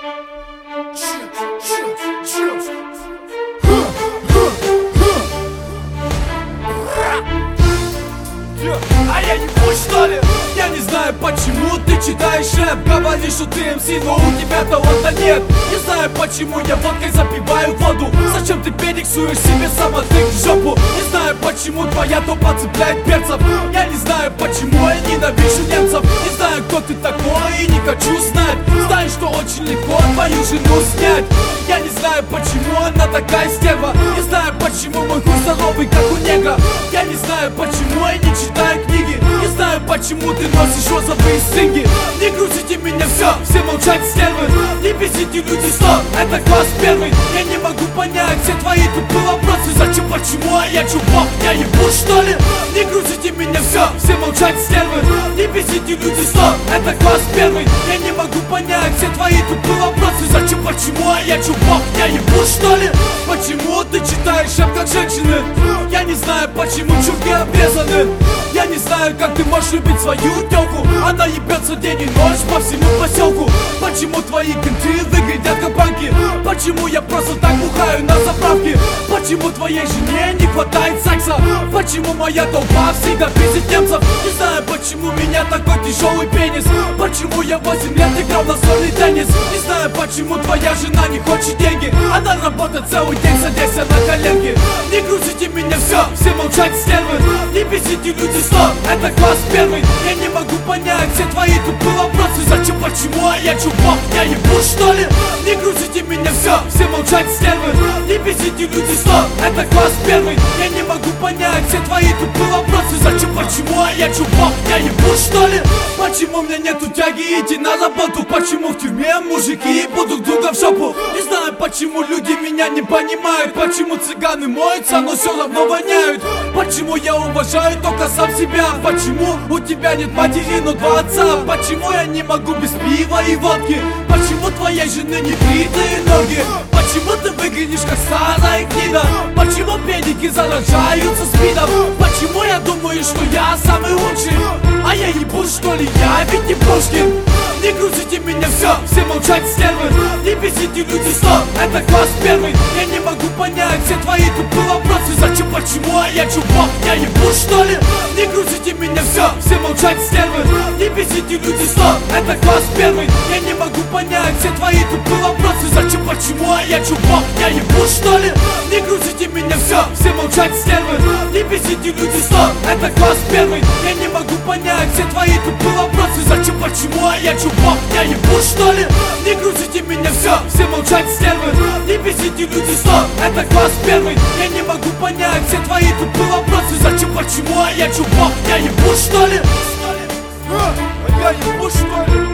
А я не пусть, что ли? Я не знаю, почему ты читаешь рэп. Говоришь, что ты МС, но у тебя таланта нет. Не знаю, почему я водкой запиваю воду. Зачем ты перексуешь себе самотык в жопу? Не знаю, почему твоя топа цепляет перцев. Я не знаю, почему я ненавижу немцев. Не знаю, кто ты такой и не хочу знать. Знаю, что очень легко твою жену снять. Я не знаю, почему она такая стерва. Не знаю, почему мой хуй здоровый, как у негра. Я не знаю, почему я не читаю книги. Не знаю, почему ты носишь розовые стринги. Не грузите меня, все молчать, стервы. Не бесите люди, стоп, это класс первый. Я не могу понять все твои тупые вопросы. Зачем, почему, а я чувак, я ебу, что ли? Не грузите меня, все молчать, стервы. Не бесите люди, стоп, это класс первый. Я не могу понять все твои тупые вопросы. Зачем, почему, а я чувак, я ебу, что ли? Почему ты читаешь рэп как женщины? Я не знаю, почему чурки обрезаны. Я не знаю, как ты можешь любить свою тёлку. Она ебется день и ночь по всему поселку. Почему твои кенты выглядят как банки? Почему я просто так бухаю на заправке? Почему твоей жене не хватает секса? Почему моя толпа всегда пиздит немцев? Не знаю, почему у меня такой тяжелый пенис. Почему я 8 лет играл на настольный теннис? Не знаю, почему твоя жена не хочет деньги. Она работает целый день, садясь на коленки. Не грузите меня, все молчать, стервы. Не бесите люди, стоп, это класс первый. Я не могу понять все твои тупые вопросы. Зачем, почему, а я чувак, я ебу, что ли? Не грузите меня, все молчать, стервы. Не бесите люди, стоп, это класс первый. Я не могу понять все твои тупые вопросы. Зачем, почему, а я чувак, я ебу, что ли? Почему у меня нету тяги идти на работу? Почему в тюрьме мужики ебут друга в жопу? Не знаю, почему люди меня не понимают. Почему цыганы моются, но все равно воняют. Почему я уважаю только сам себя? Почему у тебя нет матери, но два отца? Почему я не могу без пива и водки? Почему твоей жены не бритые ноги? Почему ты выглядишь как старая гнида? Почему педики заражаются спидом? Почему я думаю, что я самый лучший? А я ебу, что ли, я ведь не Пушкин. Не грузите меня, все молчать, стервы. Не бесите люди, стоп, это класс первый. Я не могу понять все твои тупые вопросы. Зачем, почему, а я чувак, я ебу, что ли? Не грузите меня, все молчать, стервы. Не бесите люди, стоп, это класс первый. Я не могу понять все твои тупые вопросы. Зачем, почему, а я чувак, я ебу, что ли? Не грузите меня, все молчать, стервы. Не бесите люди, стоп, это класс первый. Я не могу понять все твои тупые вопросы. Зачем, почему, а я чувак, я ебу, что ли? Не грузите меня, все молчать, стервы. Не бесите люди, стоп, это класс первый. Я не могу понять все твои тупые вопросы. Зачем, почему, а я чувак, я ебу, что ли? Я ебу, что ли?